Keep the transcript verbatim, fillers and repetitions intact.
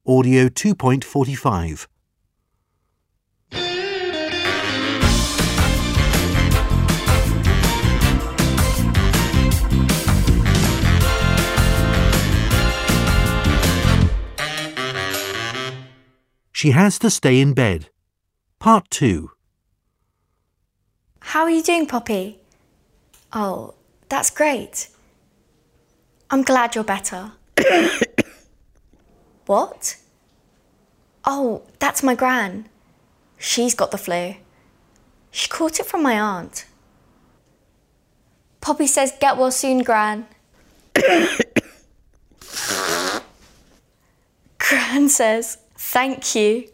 Audio two point four five. She has to stay in bed. Part two. How are you doing, Poppy? Oh, that's great. I'm glad you're better. What? Oh, that's my Gran. She's got the flu. She caught it from my aunt. Poppy says, get well soon, Gran. Gran says, thank you.